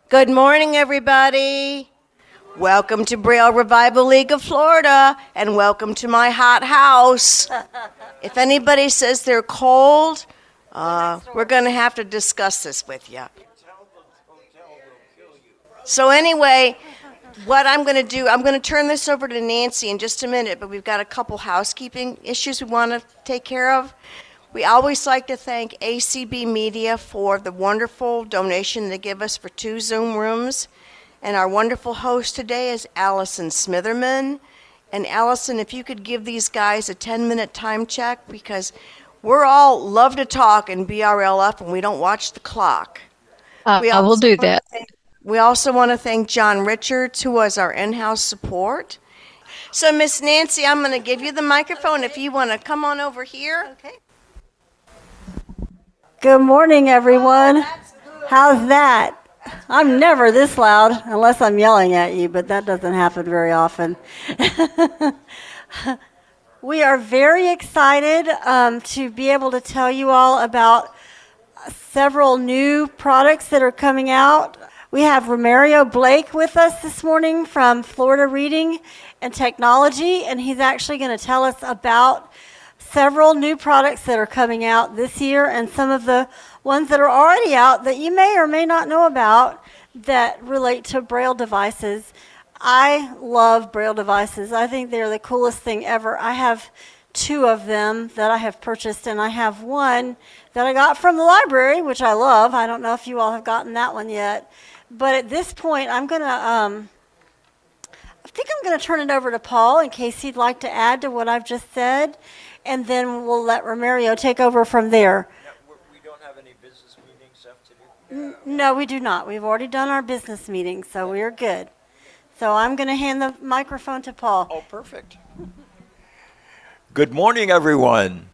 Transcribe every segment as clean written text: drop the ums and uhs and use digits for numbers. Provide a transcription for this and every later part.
Good morning, everybody. Welcome to Braille Revival League of Florida, and welcome to my hot house. If anybody says they're cold, we're going to have to discuss this with you. So anyway, what I'm going to do, I'm going to turn this over to Nancy in just a minute, but we've got a couple housekeeping issues we want to take care of. We always like to thank ACB Media for the wonderful donation they give us for 2 Zoom rooms. And our wonderful host today is Allison Smitherman. And Allison, if you could give these guys a 10-minute time check, because we're all love to talk in BRLF and we don't watch the clock. I will do that. We also want to thank John Richards, who was our in-house support. So, Miss Nancy, I'm going to give you the microphone if you want to come on over here. Okay. Good morning, everyone. How's that? I'm never this loud unless I'm yelling at you, but that doesn't happen very often. We are very excited to be able to tell you all about several new products that are coming out. We have Romario Blake with us this morning from Florida Reading and Technology, and he's actually going to tell us about several new products that are coming out this year and some of the ones that are already out that you may or may not know about that relate to Braille devices. I love Braille devices. I think they're the coolest thing ever. I have 2 of them that I have purchased, and I have one that I got from the library, which I love. I don't know if you all have gotten that one yet. But at this point, I think I'm going to turn it over to Paul in case he'd like to add to what I've just said. And then we'll let Romario take over from there. Yeah, we don't have any business meeting stuff to do? No, we do not. We've already done our business meeting, so we're good. So I'm going to hand the microphone to Paul. Oh, perfect. Good morning, everyone.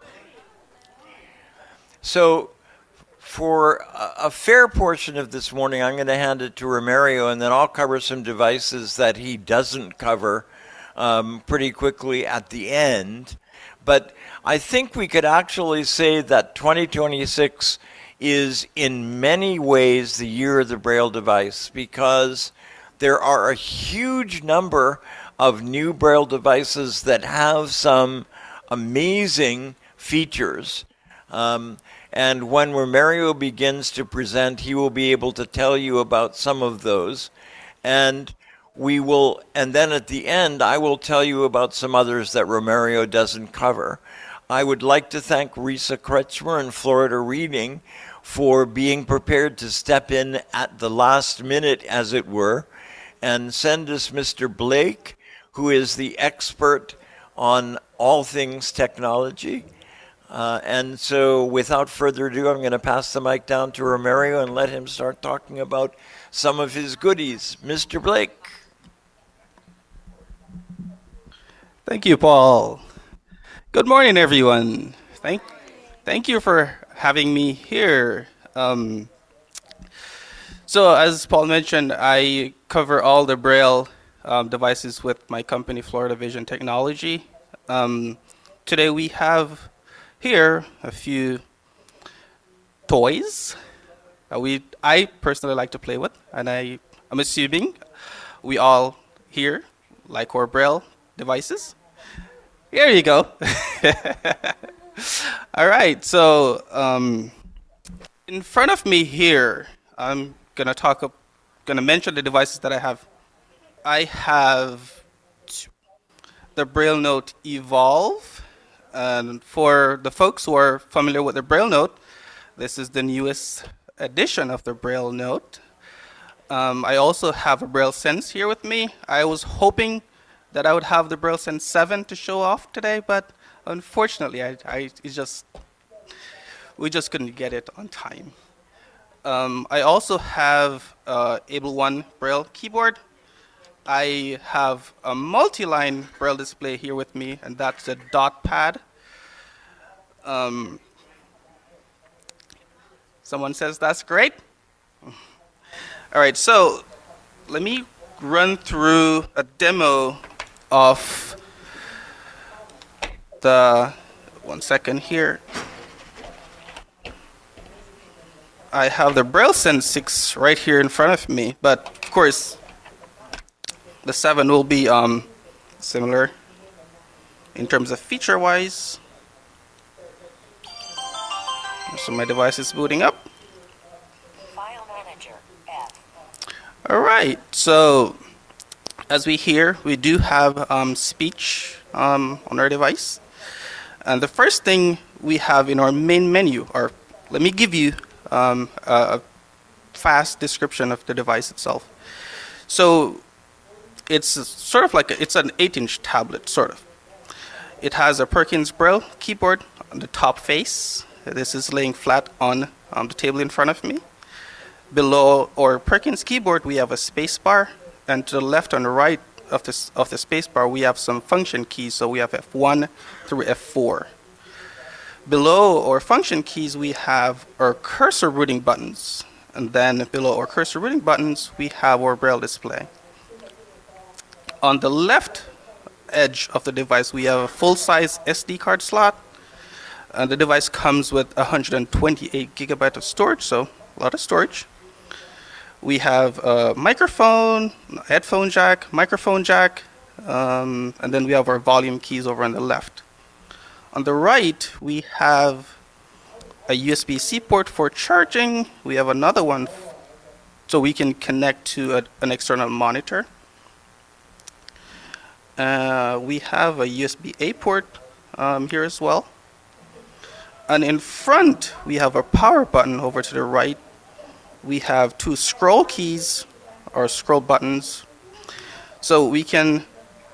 So for a fair portion of this morning, I'm going to hand it to Romario, and then I'll cover some devices that he doesn't cover pretty quickly at the end. But I think we could actually say that 2026 is in many ways the year of the Braille device, because there are a huge number of new Braille devices that have some amazing features. And when Romario begins to present, he will be able to tell you about some of those. And then at the end, I will tell you about some others that Romario doesn't cover. I would like to thank Risa Kretschmer and Florida Reading for being prepared to step in at the last minute, as it were, and send us Mr. Blake, who is the expert on all things technology. And so without further ado, I'm going to pass the mic down to Romario and let him start talking about some of his goodies. Mr. Blake. Thank you, Paul. Good morning, everyone. Thank you for having me here. So as Paul mentioned, I cover all the Braille devices with my company, Florida Vision Technology. Today we have here a few toys I personally like to play with, and I'm assuming we all here like our Braille devices. Here you go. All right, so in front of me here, I'm gonna mention the devices that I have. I have the Braille Note Evolve, and for the folks who are familiar with the Braille Note, this is the newest edition of the Braille Note. I also have a Braille Sense here with me. I was hoping that I would have the Braille Sense 7 to show off today, but unfortunately, we just couldn't get it on time. I also have Able One Braille keyboard. I have a multi-line Braille display here with me, and that's a dot pad. Someone says that's great. All right, so let me run through a demo of one second here. I have the Braille Sense 6 right here in front of me, but of course, the 7 will be similar in terms of feature-wise. So my device is booting up. File Manager F. All right, so as we hear, we do have speech on our device. And the first thing we have in our main menu, or let me give you a fast description of the device itself. So it's sort of like, it's an 8-inch tablet, sort of. It has a Perkins Braille keyboard on the top face. This is laying flat on the table in front of me. Below our Perkins keyboard, we have a space bar, and to the left and the right of the space bar, we have some function keys. So we have F1 through F4. Below our function keys, we have our cursor routing buttons, and then below our cursor routing buttons, we have our Braille display. On the left edge of the device, we have a full-size SD card slot. And the device comes with 128 gigabytes of storage, so a lot of storage. We have a microphone, headphone jack, microphone jack, and then we have our volume keys over on the left. On the right, we have a USB-C port for charging. We have another one so we can connect to an external monitor. We have a USB-A port here as well. And in front, we have a power button over to the right. We have 2 scroll keys, or scroll buttons. So we can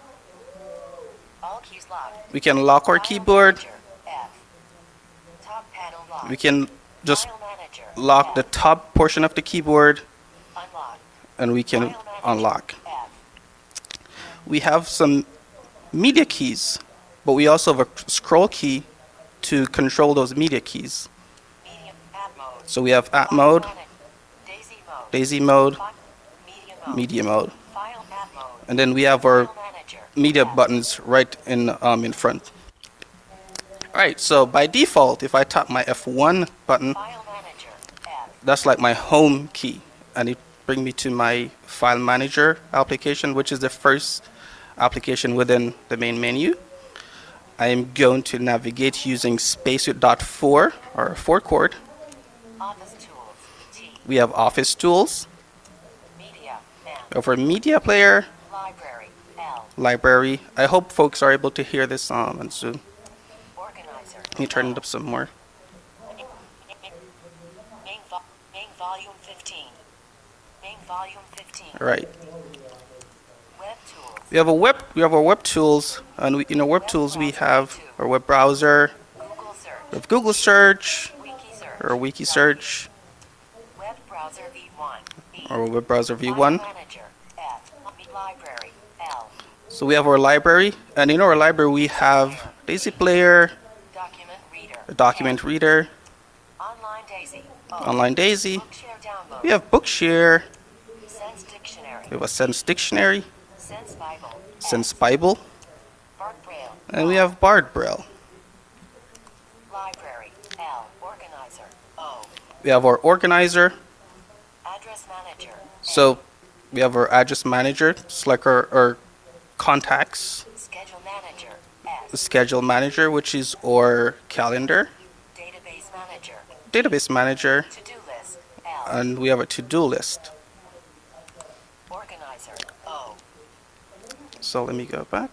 All keys locked. lock our File keyboard. Manager F. Top panel locked. We can just File Manager lock the F. top portion of the keyboard, Unlock. and we can File Manager unlock. F. We have some media keys, but we also have a scroll key to control those media keys. Medium app mode. So we have app File mode, Manager. Daisy mode. daisy mode, Media mode. media mode, File app mode. and then we have our File Manager media F. buttons right in front. All right, so by default, if I tap my F1 button, File Manager F. that's like my home key, and it brings me to my File Manager application, which is the first application within the main menu. I am going to navigate using space with .4 or 4 chord. Office tools. T. We have Office Tools. Media M. Over Media Player, Library L. Library. I hope folks are able to hear this on Zoom. Organizer. Let me turn it up some more. Main volume 15. Main volume 15. All right. Web tools. We have our web tools, and in our web tools we have our web browser, Google search. we have Google search, Wiki search. or wiki search, Web browser V1. E. or web browser File V1. Manager F. Library L. So we have our library, and in our library we have Daisy Player, Document reader. a document reader, Online Daisy. O. Online Daisy. Bookshare download. We have Bookshare, Sense Dictionary. we have a Sense Dictionary, Sense Bible. Sense Bible, Bard Braille. and we have Bard Braille. Library L. Organizer O. We have our organizer, Address Manager. so we have our address manager, it's like our contacts, Schedule Manager S. schedule manager, which is our calendar, Database Manager. database manager, To-do list L. and we have a to-do list. Organizer O. So let me go back.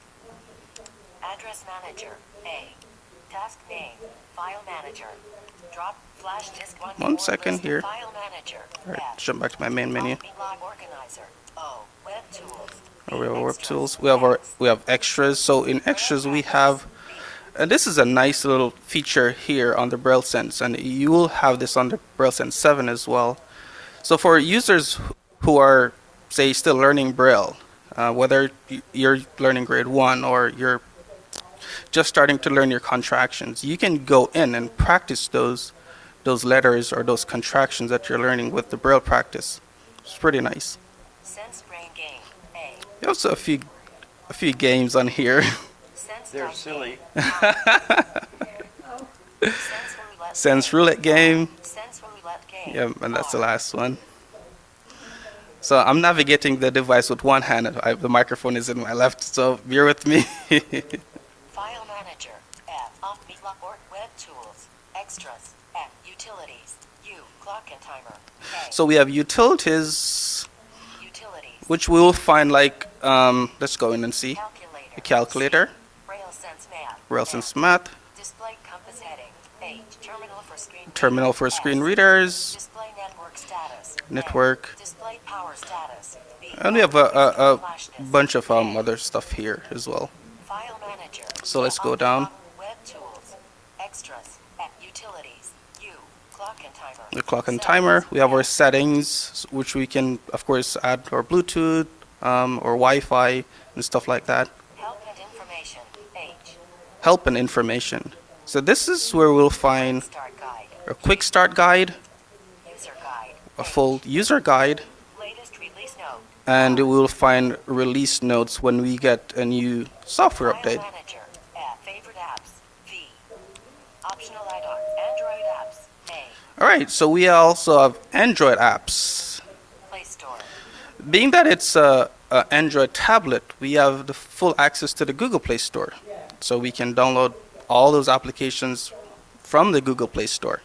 Address Manager A. Task name. File Manager. Drop flash disk 1. One second here. File Manager All right, F. jump back to my main menu. Log Organizer O. Web tools. We have our web Extras. tools. We have extras. So in extras we have, and this is a nice little feature here on the Braille Sense, and you will have this on the Braille Sense 7 as well. So for users who are, say, still learning Braille, whether you're learning grade 1 or you're just starting to learn your contractions, you can go in and practice those letters or those contractions that you're learning with the Braille practice. It's pretty nice. Sense Brain Game A. There's also a few games on here. Sense They're Dice silly. Game. Sense Roulette. Sense Roulette game. Sense Roulette game. Yeah, and that's the R. last one. So I'm navigating the device with one hand. The microphone is in my left, so bear with me. File Manager. F. Off or Web Tools. Extras. F. Utilities. U. Clock and timer. A. So we have utilities, Utilities. which we will find like, let's go in and see. Calculator. A calculator, RailSense Math. RailSense Math, Display compass heading. H. Terminal for screen. terminal for screen S. readers, Display network status. network, N. Display power status. B. and we have a Flash disk. bunch of K. other stuff here as well. File Manager. So let's go Off- down. Web Tools. Extras. F. Utilities. U. Clock and timer. The clock and Settings. timer. We have our F. settings, which we can, of course, add our Bluetooth or Wi-Fi and stuff like that. Help and information. H. Help and information. So this is where we'll find Start guide. a quick start guide, User guide. a H. full user guide, Latest release note. and we'll find release notes when we get a new software File update. Manager. F. Favorite apps. V. Optional add-on. Android apps. A. All right, so we also have Android apps. Play Store. Being that it's a Android tablet, we have the full access to the Google Play Store. So we can download all those applications from the Google Play Store.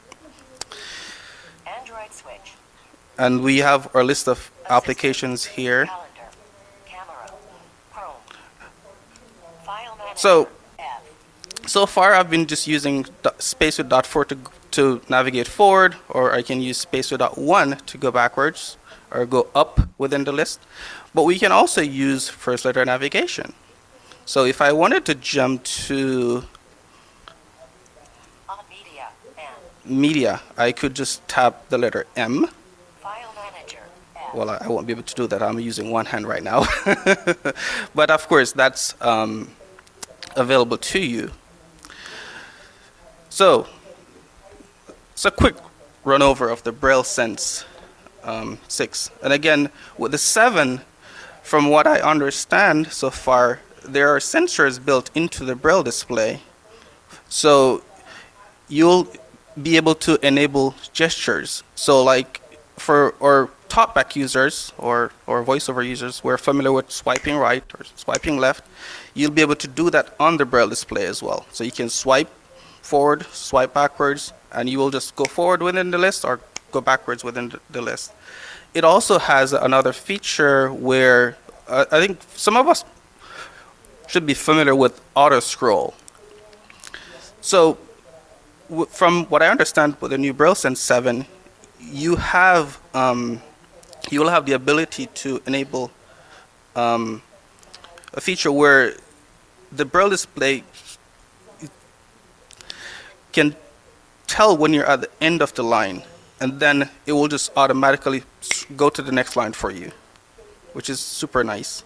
Android Switch. And we have our list of applications here. Calendar. Camera. Chrome. File Manager. So F. so far I've been just using space with .4 to navigate forward, or I can use space with .1 to go backwards or go up within the list. But we can also use first letter navigation. So if I wanted to jump to On media. M. media, I could just tap the letter M. File Manager. F. Well, I won't be able to do that. I'm using one hand right now. But of course, that's available to you. So, it's a quick run over of the BrailleSense 6. And again, with the 7, from what I understand so far, there are sensors built into the Braille display. So you'll be able to enable gestures. So like for our talkback users or voiceover users, we're familiar with swiping right or swiping left. You'll be able to do that on the Braille display as well. So you can swipe forward, swipe backwards, and you will just go forward within the list or go backwards within the list. It also has another feature where I think some of us should be familiar with auto scroll. So from what I understand with the new BrailleSense 7, you have you will have the ability to enable a feature where the Braille display can tell when you're at the end of the line, and then it will just automatically go to the next line for you, which is super nice.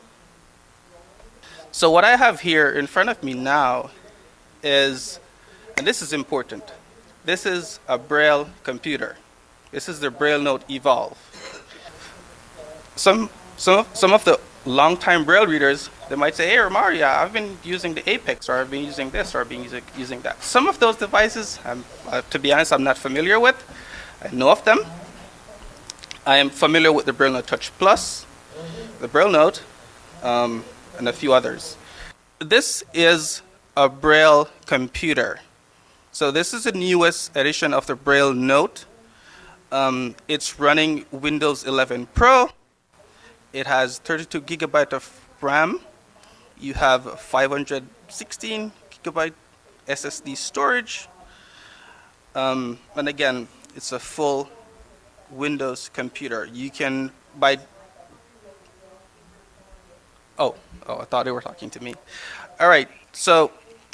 So what I have here in front of me now is, and this is important, this is a Braille computer. This is the Braille Note Evolve. Some of the long-time Braille readers, they might say, hey, Romario, I've been using the Apex, or I've been using this, or I've been using that. Some of those devices, to be honest, I'm not familiar with. I know of them. I am familiar with the Braille Note Touch Plus, the Braille Note, and a few others. This is a Braille computer. So this is the newest edition of the Braille Note. It's running Windows 11 Pro. It has 32 gigabyte of RAM. You have 516 gigabyte SSD storage. And again, it's a full Windows computer. You can buy. Oh, I thought they were talking to me. All right, so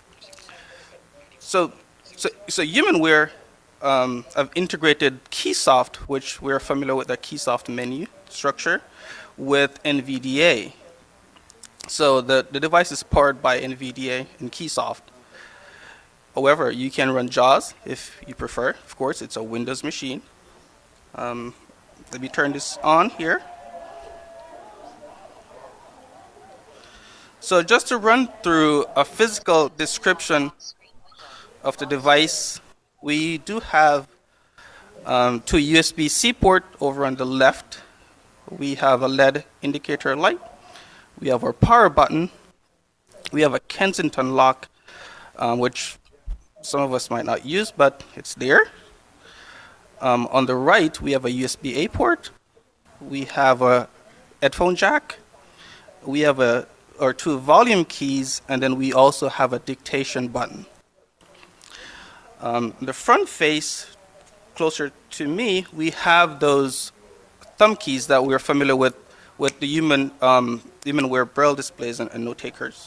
Humanware have integrated Keysoft, which we're familiar with the Keysoft menu structure, with NVDA. So the device is powered by NVDA and Keysoft. However, you can run JAWS if you prefer. Of course, it's a Windows machine. Let me turn this on here. So just to run through a physical description of the device, we do have To USB-C port over on the left, we have a LED indicator light. We have our power button. We have a Kensington lock, which some of us might not use, but it's there. On the right, we have a USB-A port. We have a headphone jack. We have our 2 volume keys, and then we also have a dictation button. The front face, closer to me, we have those thumb keys that we're familiar with the human-wear braille displays and note takers.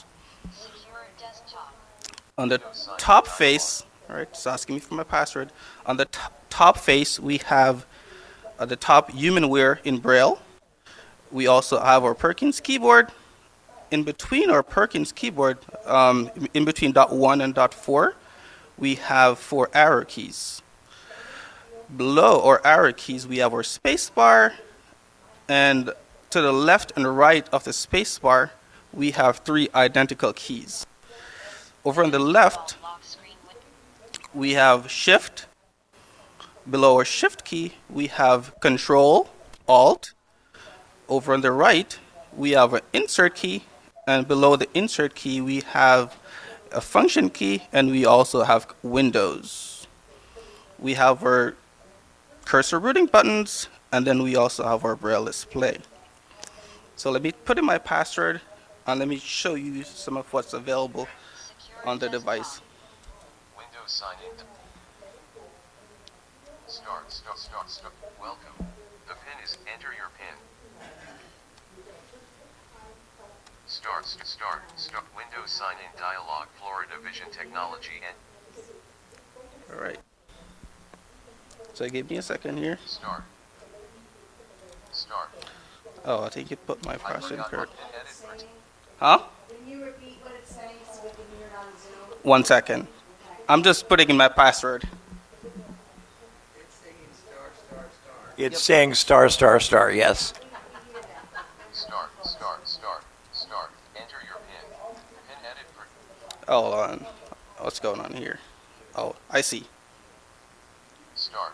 On the top face, all right, it's asking me for my password. On the top face, we have the top human-wear in braille. We also have our Perkins keyboard. In between our Perkins keyboard, in between dot 1 and dot 4, we have 4 arrow keys. Below our arrow keys, we have our space bar, and to the left and right of the space bar, we have 3 identical keys. Over on the left, we have Shift. Below our Shift key, we have Control, Alt. Over on the right, we have an Insert key, and below the Insert key, we have a Function key, and we also have Windows. We have our cursor routing buttons, and then we also have our braille display. So let me put in my password, and let me show you some of what's available on the device. Windows sign in. Start. Welcome. The pin is enter your pin. Start. Windows sign in dialog. Florida Vision Technology and. All right. So give me a second here. Start. Oh, I think you put my password correct. Edit for Huh? Can you repeat what it's saying so we can hear it on Zoom? 1 second. I'm just putting in my password. It's saying star, star, star, yes. Start. Enter your pin. Pin edit for. Oh, hold on. What's going on here? Oh, I see. Start.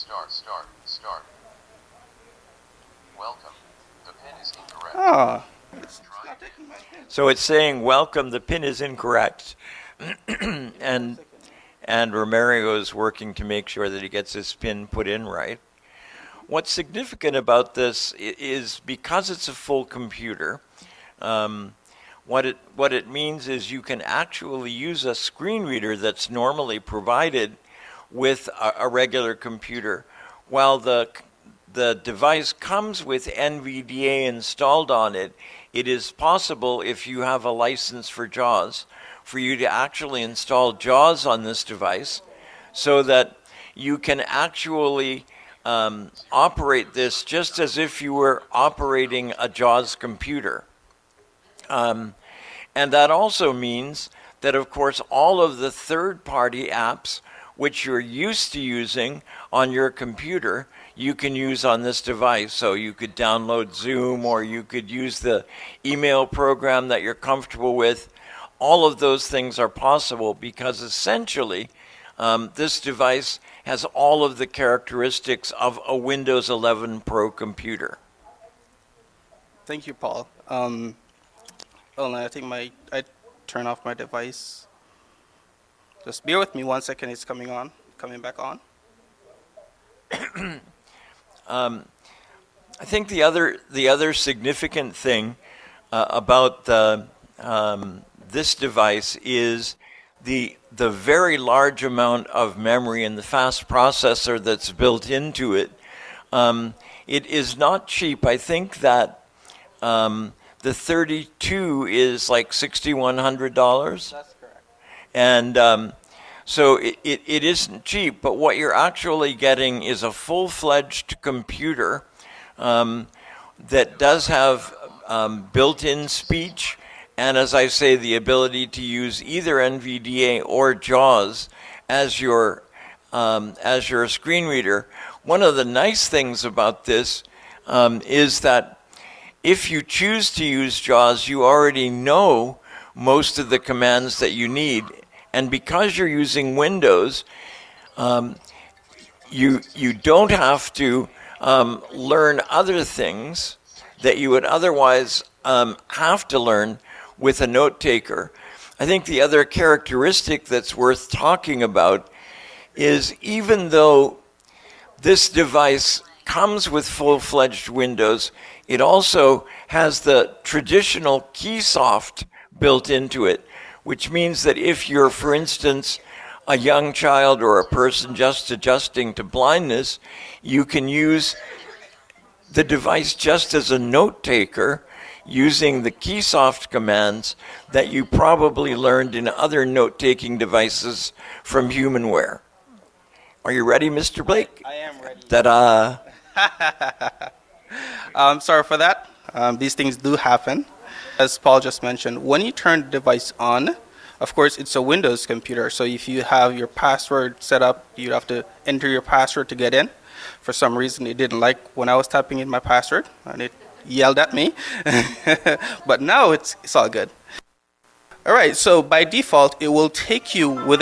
Welcome. The pin is incorrect. Ah. So it's saying, welcome, the pin is incorrect. and Romario is working to make sure that he gets his pin put in right. What's significant about this is because it's a full computer, what it means is you can actually use a screen reader that's normally provided with a regular computer. While the device comes with NVDA installed on it, it is possible, if you have a license for JAWS, for you to actually install JAWS on this device so that you can actually operate this just as if you were operating a JAWS computer. And that also means that, of course, all of the third-party apps which you're used to using on your computer, you can use on this device. So you could download Zoom, or you could use the email program that you're comfortable with. All of those things are possible because essentially this device has all of the characteristics of a Windows 11 Pro computer. Thank you, Paul. I think I turn off my device. Just bear with me 1 second. It's coming back on. I think the other significant thing about this device is the very large amount of memory and the fast processor that's built into it. It is not cheap. I think that the 32 is like $6,100. That's correct. And so it isn't cheap, but what you're actually getting is a full-fledged computer that does have built-in speech, and as I say, the ability to use either NVDA or JAWS as your screen reader. One of the nice things about this is that if you choose to use JAWS, you already know most of the commands that you need. And because you're using Windows, you don't have to learn other things that you would otherwise have to learn with a note taker. I think the other characteristic that's worth talking about is even though this device comes with full-fledged Windows, it also has the traditional Keysoft built into it, which means that if you're, for instance, a young child or a person just adjusting to blindness, you can use the device just as a note taker using the Keysoft commands that you probably learned in other note-taking devices from Humanware. Are you ready, Mr. Blake? I am ready. Ta-da! Sorry for that. These things do happen. As Paul just mentioned, when you turn the device on, of course, it's a Windows computer. So if you have your password set up, you have to enter your password to get in. For some reason, it didn't like when I was typing in my password, and it yelled at me. But now it's all good. All right, so by default, it will take you to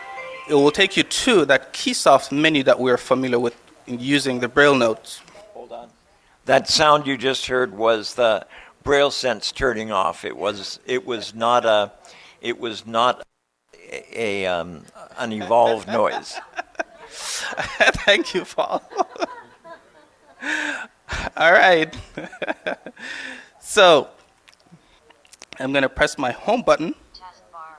that Keysoft menu that we're familiar with in using the Braille notes. Hold on. That sound you just heard was the Braille Sense turning off. It was not an evolved noise. Thank you, Paul. All right. So I'm going to press my home button. Taskbar.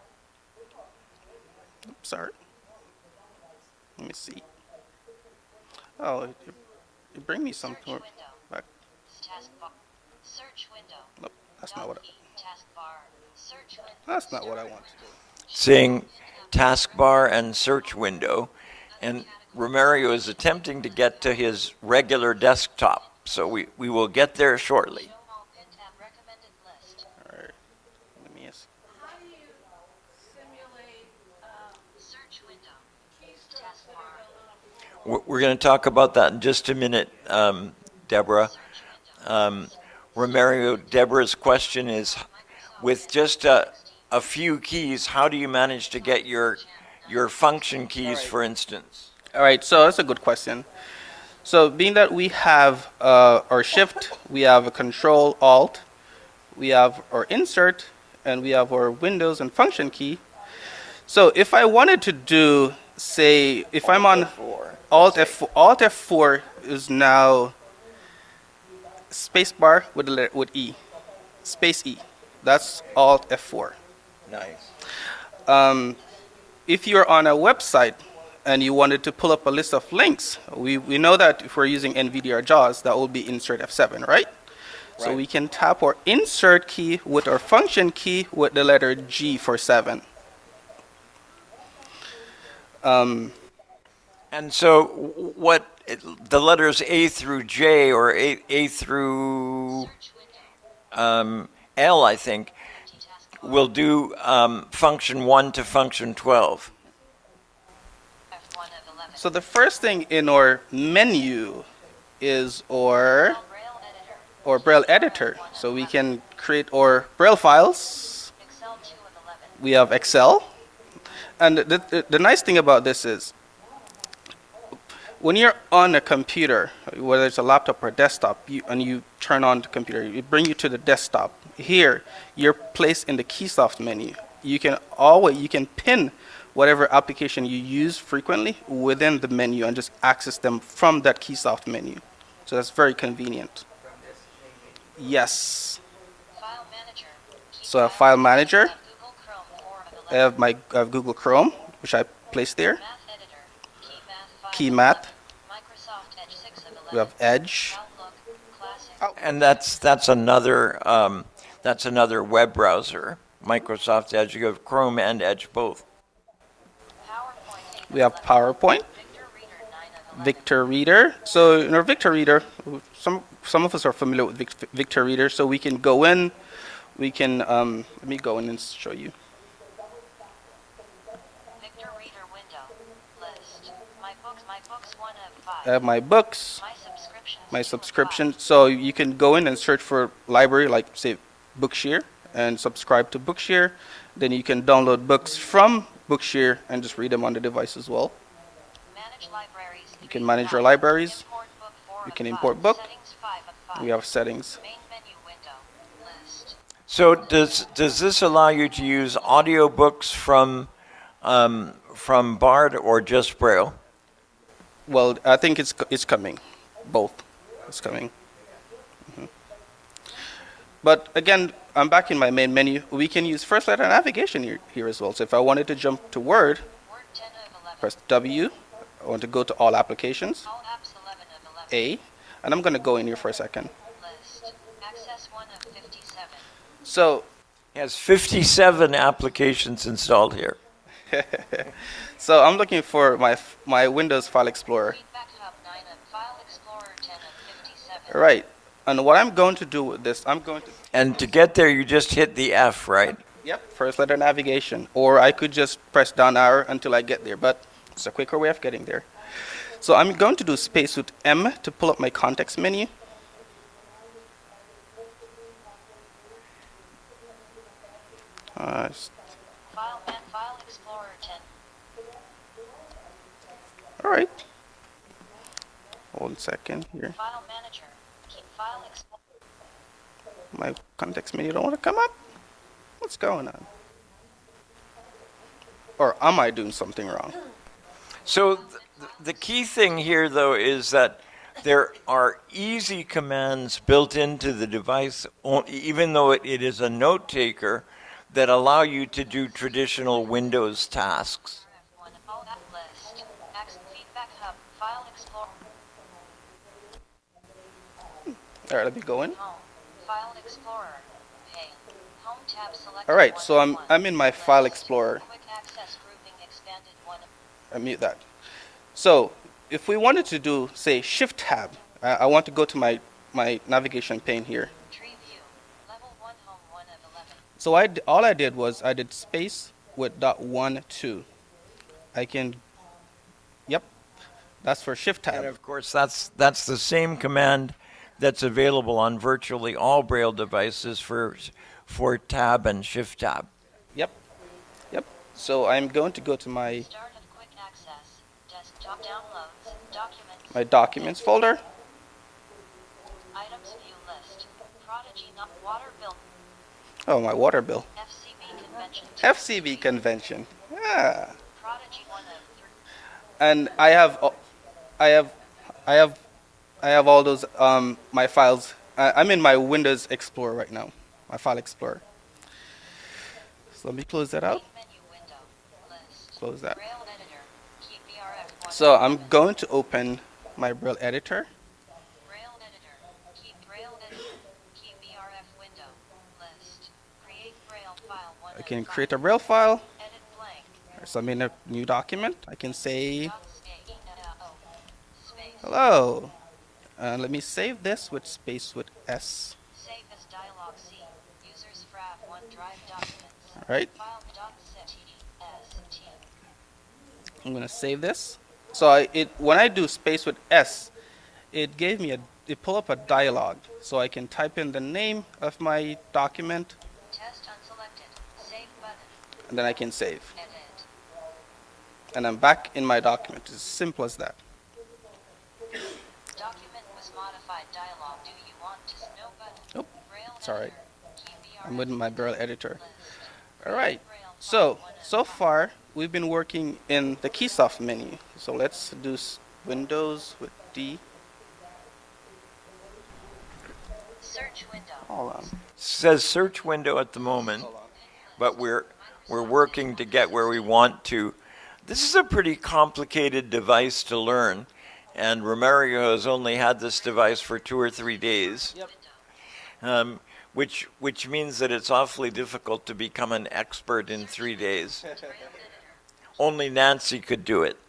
Sorry. Let me see. Oh, it bring me some Search more window. back. Taskbar. Search window. Nope, that's not what I, Taskbar. Search window. that's not what I want to do. Saying taskbar and search window, and Romario is attempting to get to his regular desktop, so we will get there shortly. Show all pin tab recommended list. All right. Let me ask. Search window. Taskbar. We're going to talk about that in just a minute, Deborah. Romario, Deborah's question is, with just a few keys, how do you manage to get your function keys, for instance? All right, so that's a good question. So being that we have our shift, we have a control alt, we have our insert, and we have our Windows and function key. So if I wanted to do, say, if I'm on alt F4 is now spacebar with E, space E. That's alt F4. Nice. If you're on a website and you wanted to pull up a list of links, we know that if we're using NVDR JAWS, that will be insert F7, right? So we can tap our insert key with our function key with the letter G for 7. And so what the letters A through J or A through L, I think, will do function 1 to function 12. F1 of 11. So the first thing in our menu is our Braille editor. So we can create our Braille files. Excel 2 of 11. We have Excel. And the nice thing about this is when you're on a computer, whether it's a laptop or a desktop, and you turn on the computer, it brings you to the desktop. Here, you're placed in the Keysoft menu. You can pin whatever application you use frequently within the menu and just access them from that Keysoft menu. So that's very convenient. Yes. File manager. So a file manager. Google Chrome 4 of 11. I have Google Chrome, which I placed there. Math editor. Key Math. Microsoft Edge 6 of 11. We have Edge. Outlook. Classic. And that's another web browser, Microsoft Edge. You have Chrome and Edge both. PowerPoint 8 of We have 11. PowerPoint. Victor Reader 9 of 11. Victor Reader. So in our Victor Reader, some of us are familiar with Victor Reader, so we can go in. We can let me go in and show you. Victor Reader window. List. My books 1 of 5. I have my books, My subscriptions. my 2 of subscription. So you can go in and search for library, like say Bookshare, and subscribe to Bookshare. Then you can download books from Bookshare and just read them on the device as well. 5. Manage libraries You can manage your libraries. Import book 4 You of can 5. import book. Settings 5 of 5. We have settings. Main menu window. List. So does this allow you to use audiobooks from Bard or just Braille? Well, I think it's coming. Both. It's coming. But again, I'm back in my main menu. We can use first letter navigation here as well. So if I wanted to jump to Word, Word 10 of 11. press W. I want to go to all applications, All apps 11 of 11. A, and I'm going to go in here for a second. List. Access 1 of 57. So, He has 57 applications installed here. so I'm looking for my Windows File Explorer. Feedback Hub 9 of File Explorer 10 of 57. All right. And what I'm going to do with this, And to get there, you just hit the F, right? Yep, first letter navigation. Or I could just press down arrow until I get there, but it's a quicker way of getting there. So I'm going to do space with M to pull up my context menu. File Explorer 10. All right. 1 second here. File Manager. Keep File Explorer. My context menu don't want to come up. What's going on? Or am I doing something wrong? So the key thing here, though, is that there are easy commands built into the device, even though it is a note taker, that allow you to do traditional Windows tasks. F1 all app list. Feedback Hub. File Explorer. All right, let me go in. Home. File Explorer. Pane. Home tab select. All right, so I'm in my File Explorer. Quick access grouping expanded 1. I mute that. So if we wanted to do, say, Shift Tab, I want to go to my navigation pane here. Tree view. Level 1 home 1 of 11. So all I did was I did space with .1 2. I can, yep, that's for Shift And Tab. of course, that's the same command that's available on virtually all Braille devices for Tab and Shift Tab. Yep, yep. So I'm going to go to my Start of quick access. Desktop downloads. Documents. Documents folder. Items view list. Prodigy not water bill. Oh, my water bill. FCB convention. FCB convention. Yeah. Prodigy 1 of 3. And I have all those my files. I'm in my Windows Explorer right now, my File Explorer. So let me close that out. Main menu window. List. Close that. Braille editor. Keep BRF 1. So I'm going to open my Braille editor. Braille editor. Keep Braille editor. Keep BRF window. List. Create Braille file 1 I of can 5. create a Braille file. Edit blank. So I'm in a new document. I can say .o. Space. hello. Let me save this with space with S. Save as dialog C. Users FRAV 1 drive documents. All right. File .ctst. I'm gonna save this. So when I do space with S, it gave me it pull up a dialog, so I can type in the name of my document, Test unselected. Save button. and then I can save. Edit. And I'm back in my document. It's as simple as that. Document was modified dialog. Do you want to no button? Nope. Braille It's all right. editor. Key BRF I'm with my Braille editor. list. All right. Braille So file 1 of so 5. far we've been working in the Keysoft menu. So let's do Windows with D. Search window. Hold on. Says search window at the moment, but we're working to get where we want to. This is a pretty complicated device to learn, and Romario has only had this device for 2 or 3 days. Which means that it's awfully difficult to become an expert in 3 days. Only Nancy could do it.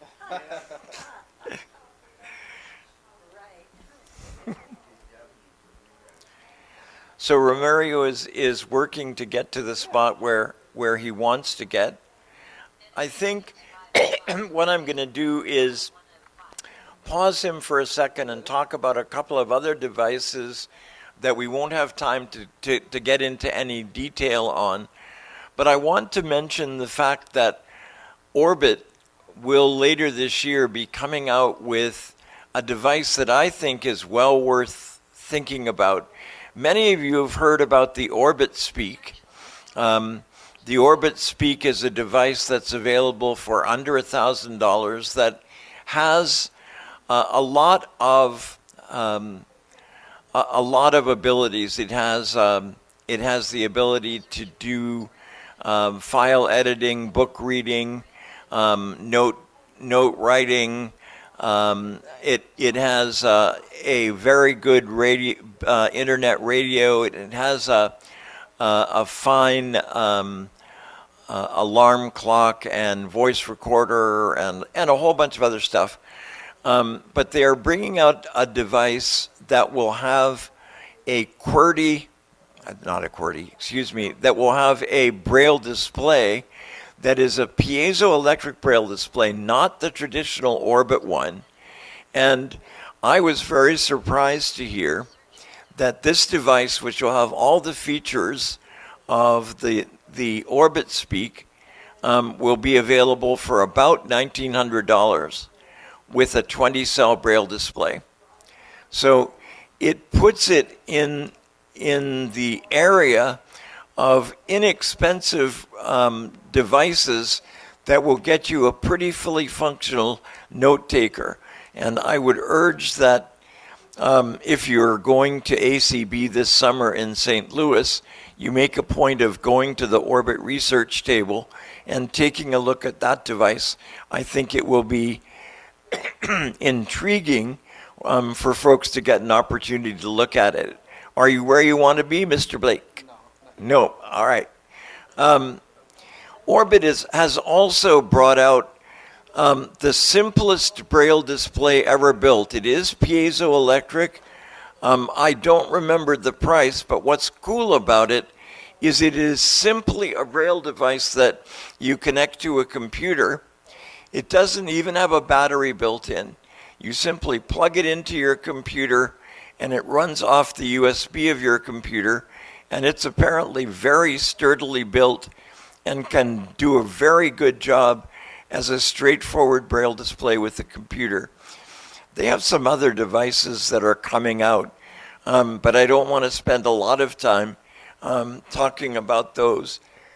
So Romario is working to get to the spot where he wants to get. I think what I'm going to do is pause him for a second and talk about a couple of other devices that we won't have time to get into any detail on. But I want to mention the fact that Orbit will later this year be coming out with a device that I think is well worth thinking about. Many of you have heard about the Orbit Speak. The Orbit Speak is a device that's available for under $1,000 that has a lot of abilities. It has the ability to do file editing, book reading, note writing. It has a very good internet radio. It has a fine alarm clock and voice recorder and a whole bunch of other stuff. But they are bringing out a device that will have that will have a Braille display that is a piezoelectric Braille display, not the traditional Orbit one. And I was very surprised to hear that this device, which will have all the features of the Orbit Speak, will be available for about $1,900 with a 20-cell Braille display. So it puts it in the area of inexpensive devices that will get you a pretty fully functional note taker. And I would urge that if you're going to ACB this summer in St. Louis, you make a point of going to the Orbit research table and taking a look at that device. I think it will be intriguing for folks to get an opportunity to look at it. Are you where you want to be, Mr. Blake? No. All right. Orbit has also brought out the simplest Braille display ever built. It is piezoelectric. I don't remember the price, but what's cool about it is simply a Braille device that you connect to a computer. It doesn't even have a battery built in. You simply plug it into your computer and it runs off the USB of your computer, and it's apparently very sturdily built and can do a very good job as a straightforward Braille display with the computer. They have some other devices that are coming out, but I don't want to spend a lot of time talking about those.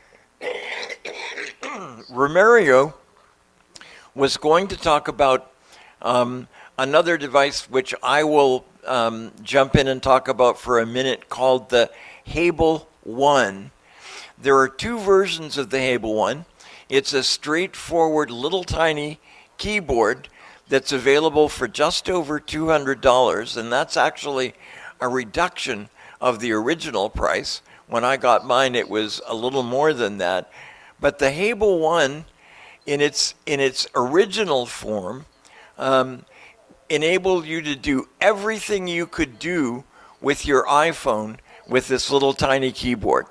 Romario was going to talk about another device which I will jump in and talk about for a minute, called the Hable One. There are two versions of the Hable One. It's a straightforward little tiny keyboard that's available for just over $200, and that's actually a reduction of the original price. When I got mine, it was a little more than that. But the Hable One, in its original form, enabled you to do everything you could do with your iPhone with this little tiny keyboard.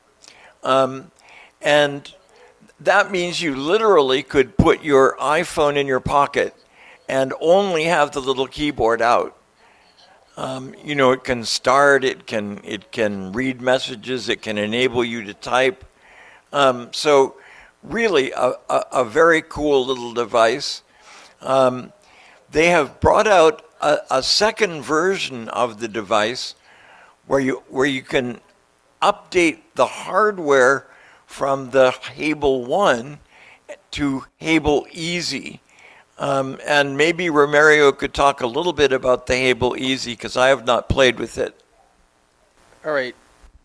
And that means you literally could put your iPhone in your pocket and only have the little keyboard out. It can start, it can read messages, it can enable you to type. So really a very cool little device. They have brought out a second version of the device where you can update the hardware from the Hable One to Hable Easy. And maybe Romario could talk a little bit about the Hable Easy, because I have not played with it. All right.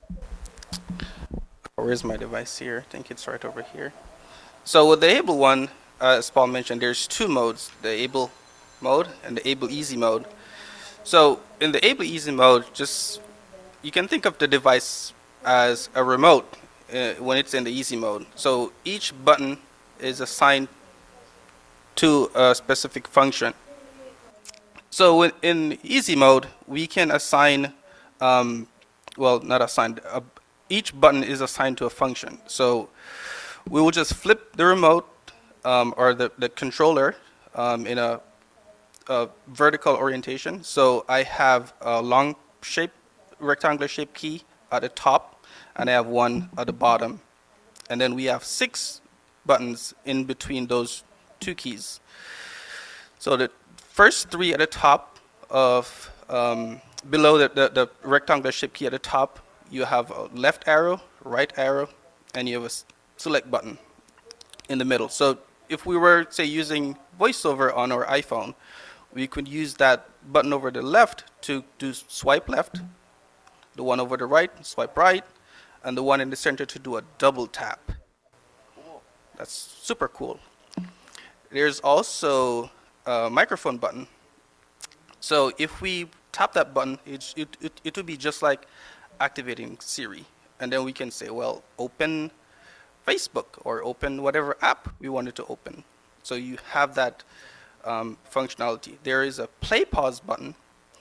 Where's my device here? I think it's right over here. So with the Hable One, as Paul mentioned, there's two modes, the Able mode and the Able Easy mode. So in the Able Easy mode, you can think of the device as a remote when it's in the easy mode. So each button is assigned to a specific function. So in easy mode, we can assign, each button is assigned to a function. So we will just flip the remote or the controller in a vertical orientation. So I have a long shape, rectangular shaped key at the top, and I have one at the bottom. And then we have 6 buttons in between those two keys. So the first three at the top of below the rectangular shape key at the top, you have a left arrow, right arrow, and you have a select button in the middle. So if we were, say, using VoiceOver on our iPhone, we could use that button over the left to do swipe left, the one over the right, swipe right, and the one in the center to do a double tap. That's super cool. There's also a microphone button. So if we tap that button, it would be just like activating Siri. And then we can say, well, open Facebook or open whatever app we wanted to open. So you have that functionality. There is a play pause button.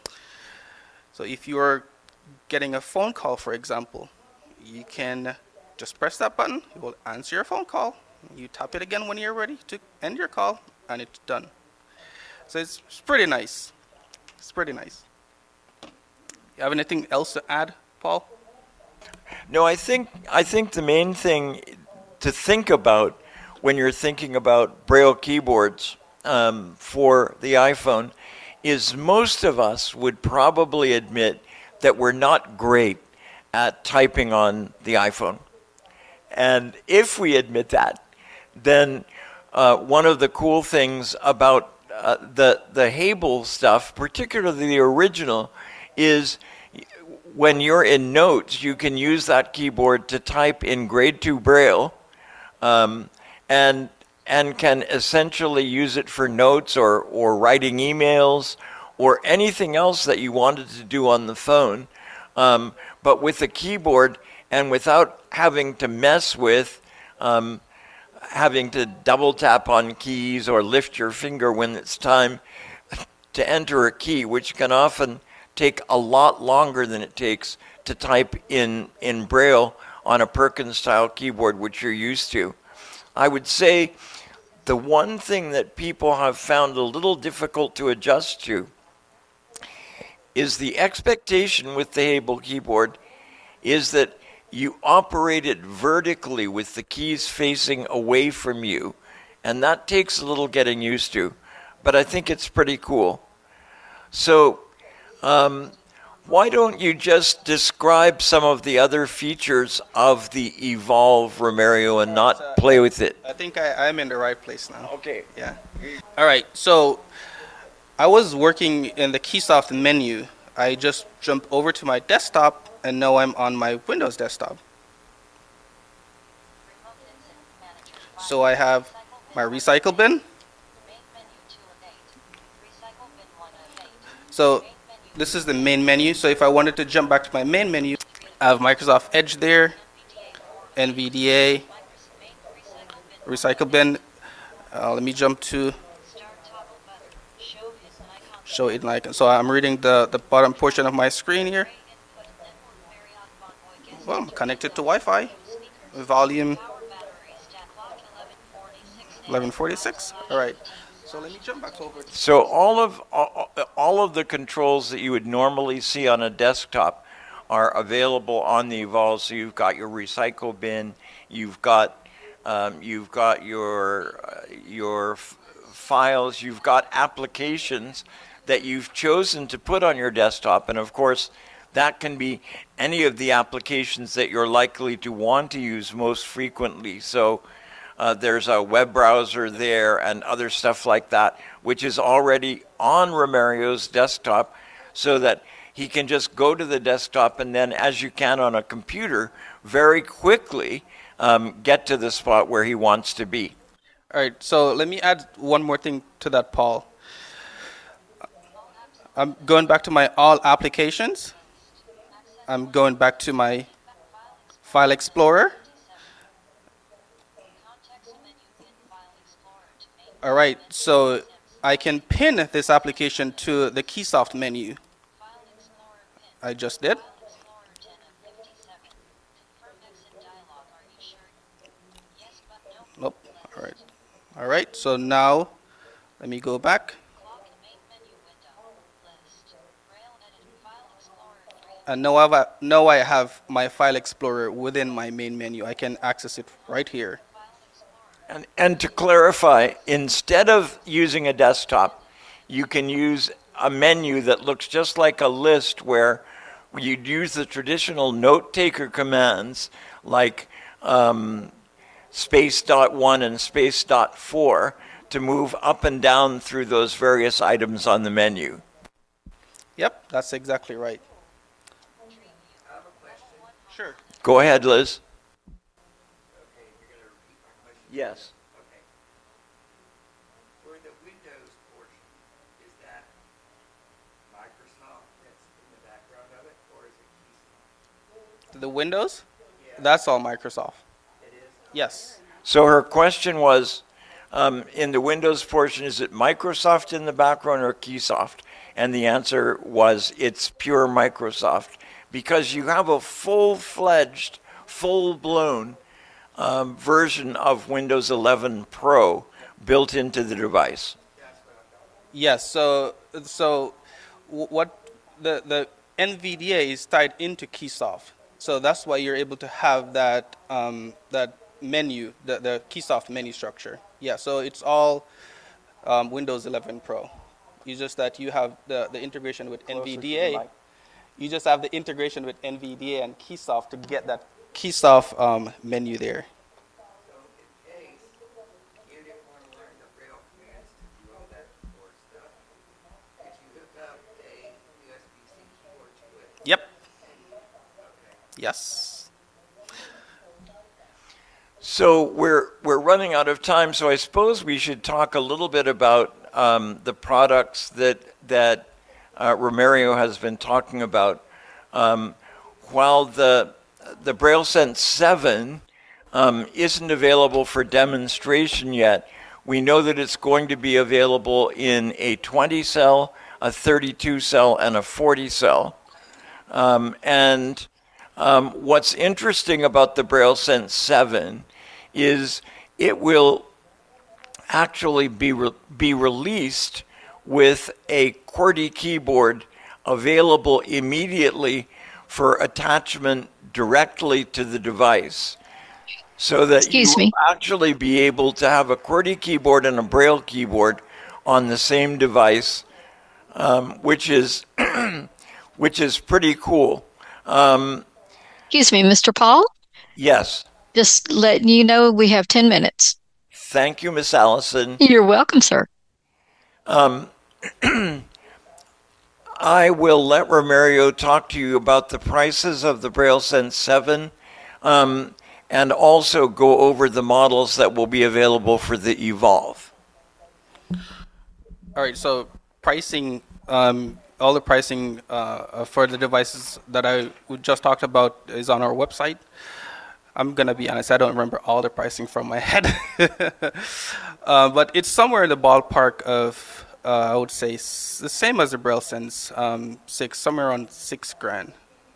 So if you're getting a phone call, for example, you can just press that button. It will answer your phone call. You tap it again when you're ready to end your call, and it's done. So it's pretty nice. It's pretty nice. You have anything else to add, Paul? No, I think the main thing to think about when you're thinking about Braille keyboards for the iPhone is most of us would probably admit that we're not great at typing on the iPhone. And if we admit that, then one of the cool things about the Hable stuff, particularly the original, is when you're in Notes, you can use that keyboard to type in grade 2 Braille, and can essentially use it for notes or writing emails or anything else that you wanted to do on the phone, but with a keyboard and without having to mess with having to double tap on keys or lift your finger when it's time to enter a key, which can often take a lot longer than it takes to type in Braille on a Perkins-style keyboard, which you're used to. I would say the one thing that people have found a little difficult to adjust to is the expectation with the Hable keyboard is that you operate it vertically with the keys facing away from you, and that takes a little getting used to, but I think it's pretty cool. So why don't you just describe some of the other features of the Evolve, Romario, and not play with it? I think I'm in the right place now. Okay. Yeah. All right. So I was working in the Keysoft menu. I just jumped over to my desktop, and now I'm on my Windows desktop. So I have my recycle bin. So this is the main menu. So if I wanted to jump back to my main menu, I have Microsoft Edge there, NVDA, recycle bin. Let me jump to show hidden icon. So I'm reading the bottom portion of my screen here. Well, I'm connected to Wi-Fi. Volume 1146. All right. So let me jump back over. So all of the controls that you would normally see on a desktop are available on the Evolve. So you've got your recycle bin, you've got your files, you've got applications that you've chosen to put on your desktop, and of course that can be any of the applications that you're likely to want to use most frequently. So there's a web browser there and other stuff like that, which is already on Romario's desktop, so that he can just go to the desktop and then, as you can on a computer, very quickly get to the spot where he wants to be. All right, so let me add one more thing to that, Paul. I'm going back to my all applications. I'm going back to my File Explorer. All right, so I can pin this application to the Keysoft menu. I just did. Nope. All right. All right, so now let me go back. And now I have my File Explorer within my main menu. I can access it right here. And to clarify, instead of using a desktop, you can use a menu that looks just like a list where you'd use the traditional note taker commands like space dot one and space dot four to move up and down through those various items on the menu. Yep, that's exactly right. Sure. Go ahead, Liz. Yes. For the Windows portion, is that Microsoft that's in the background of it, or is it Keysoft? The Windows? That's all Microsoft. It is? Yes. So her question was, in the Windows portion, is it Microsoft in the background or Keysoft? And the answer was it's pure Microsoft, because you have a full-fledged, full-blown version of Windows 11 Pro built into the device. Yes. So what the NVDA is tied into Keysoft. So that's why you're able to have that that menu, the Keysoft menu structure. Yeah. So it's all Windows 11 Pro. It's just that you have the integration with NVDA. You just have the integration with NVDA and Keysoft to get that Keysoft menu there. So in case you didn't want to learn the Braille commands to do all that keyboard stuff, could you hook up a USB-C keyboard to it? Yep. Yes. So we're running out of time, so I suppose we should talk a little bit about the products that Romario has been talking about. While the BrailleSense 7 isn't available for demonstration yet, we know that it's going to be available in a 20 cell, a 32 cell, and a 40 cell. What's interesting about the BrailleSense 7 is it will actually be released with a QWERTY keyboard available immediately for attachment directly to the device, so that you will actually be able to have a QWERTY keyboard and a Braille keyboard on the same device, which is which is pretty cool. Excuse me, Mr. Paul? Yes. Just letting you know we have 10 minutes. Thank you, Miss Allison. You're welcome, sir. I will let Romario talk to you about the prices of the BrailleSense 7 and also go over the models that will be available for the Evolve. All right. So pricing, all the pricing for the devices that we just talked about is on our website. I'm going to be honest, I don't remember all the pricing from my head. But it's somewhere in the ballpark of, I would say, the same as the BrailleSense 6, somewhere around $6,000.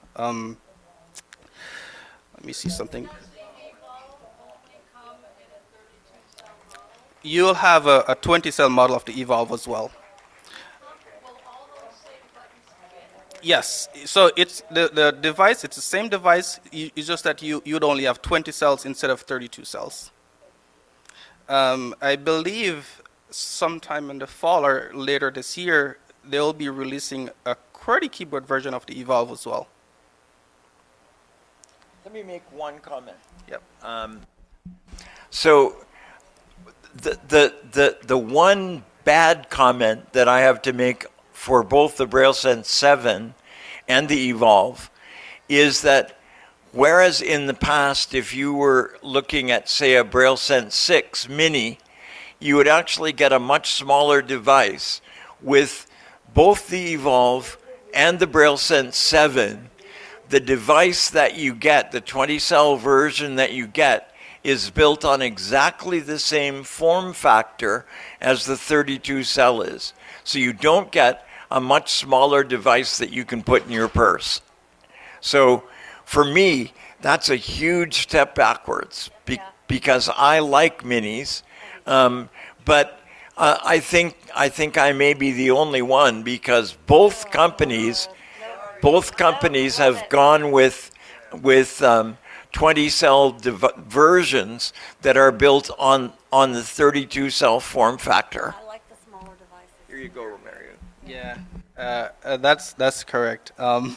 Let me see something. You'll have a 20 cell model of the Evolve as well. Yes, so it's the device. It's the same device. It's just that you'd only have 20 cells instead of 32 cells. I believe sometime in the fall or later this year, they'll be releasing a QWERTY keyboard version of the Evolve as well. Let me make one comment. Yep. So the one bad comment that I have to make for both the BrailleSense 7 and the Evolve is that whereas in the past, if you were looking at, say, a BrailleSense 6 Mini, you would actually get a much smaller device. With both the Evolve and the BrailleSense 7, the device that you get, the 20-cell version that you get, is built on exactly the same form factor as the 32-cell is. So you don't get a much smaller device that you can put in your purse. So for me, that's a huge step backwards because I like minis, but I think I may be the only one because both companies have gone with 20-cell versions that are built on on the 32 cell form factor. I like the smaller devices. Here you go, Romario. Yeah, that's correct.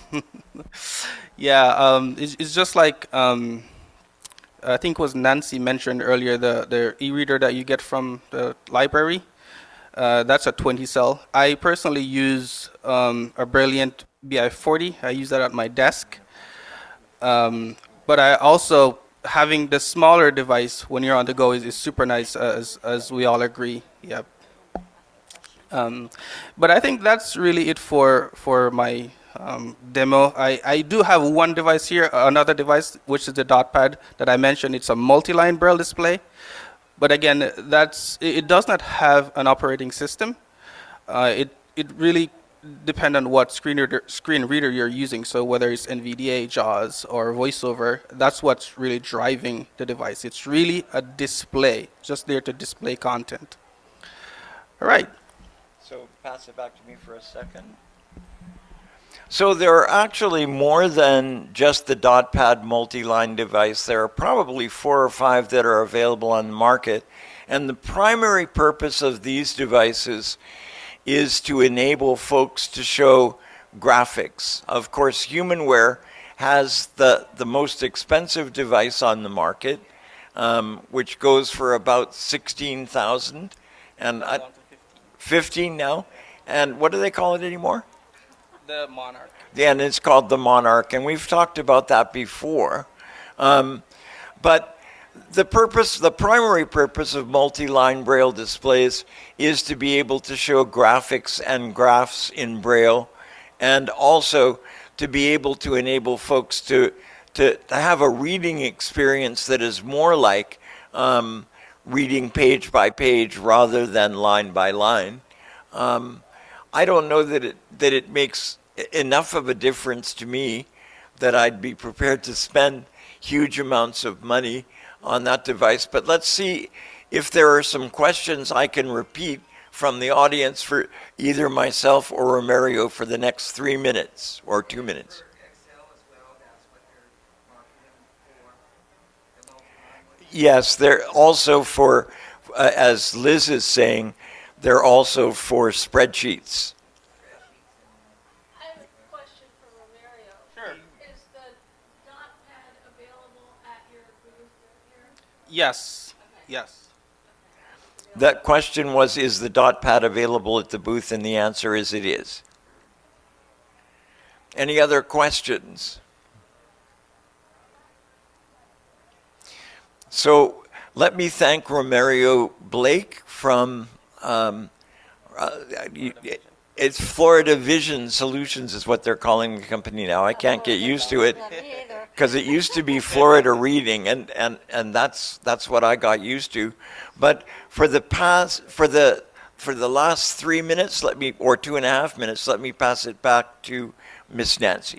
It's just like I think was Nancy mentioned earlier, the e-reader that you get from the library. That's a 20 cell. I personally use a Brilliant BI40. I use that at my desk. But I also, having the smaller device when you're on the go is super nice, as we all agree. Yep. But I think that's really it for my demo. I do have one device here, another device, which is the DotPad that I mentioned. It's a multi-line Braille display. But again, it does not have an operating system. It really depends on what screen reader you're using. So whether it's NVDA, JAWS, or VoiceOver, that's what's really driving the device. It's really a display, just there to display content. All right. So pass it back to me for a second. So there are actually more than just the DotPad multi-line device. There are probably 4 or 5 that are available on the market. And the primary purpose of these devices is to enable folks to show graphics. Of course, HumanWare has the most expensive device on the market, which goes for about $16,000. And 15 now. And what do they call it anymore? The Monarch. Yeah, and it's called the Monarch, and we've talked about that before. But the primary purpose of multi-line Braille displays is to be able to show graphics and graphs in Braille, and also to be able to enable folks to have a reading experience that is more like reading page by page rather than line by line. I don't know that it makes enough of a difference to me that I'd be prepared to spend huge amounts of money on that device. But let's see if there are some questions I can repeat from the audience for either myself or Romario for the next 3 minutes or 2 minutes. Excel as well, that's what they're marketing for, the multi-line. Yes, they're also for, as Liz is saying, they're also for spreadsheets. I have a question for Romario. Sure. Is the DotPad available at your booth here? Yes. Yes. That question was, is the DotPad available at the booth? And the answer is it is. Any other questions? So let me thank Romario Blake from it's Florida Vision Solutions is what they're calling the company now. I can't get used to it because it used to be Florida Reading, and that's what I got used to. But for the last 3 minutes, or 2.5 minutes, let me pass it back to Miss Nancy.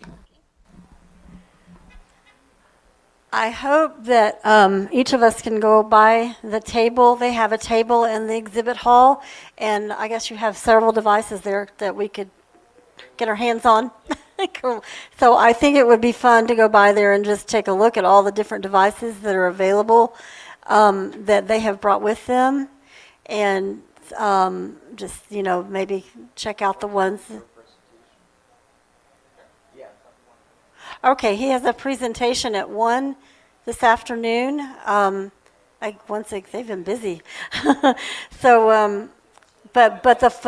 I hope that each of us can go by the table. They have a table in the exhibit hall, and I guess you have several devices there that we could get our hands on. Cool. So I think it would be fun to go by there and just take a look at all the different devices that are available that they have brought with them, and just, maybe check out the ones. Okay, he has a presentation at 1 this afternoon. They've been busy. So, but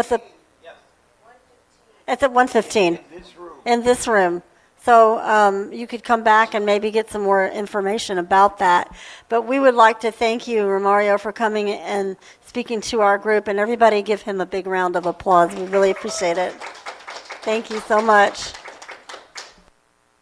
it's at 1:15 in this room. So you could come back and maybe get some more information about that. But we would like to thank you, Romario, for coming and speaking to our group. And everybody give him a big round of applause. We really appreciate it. Thank you so much.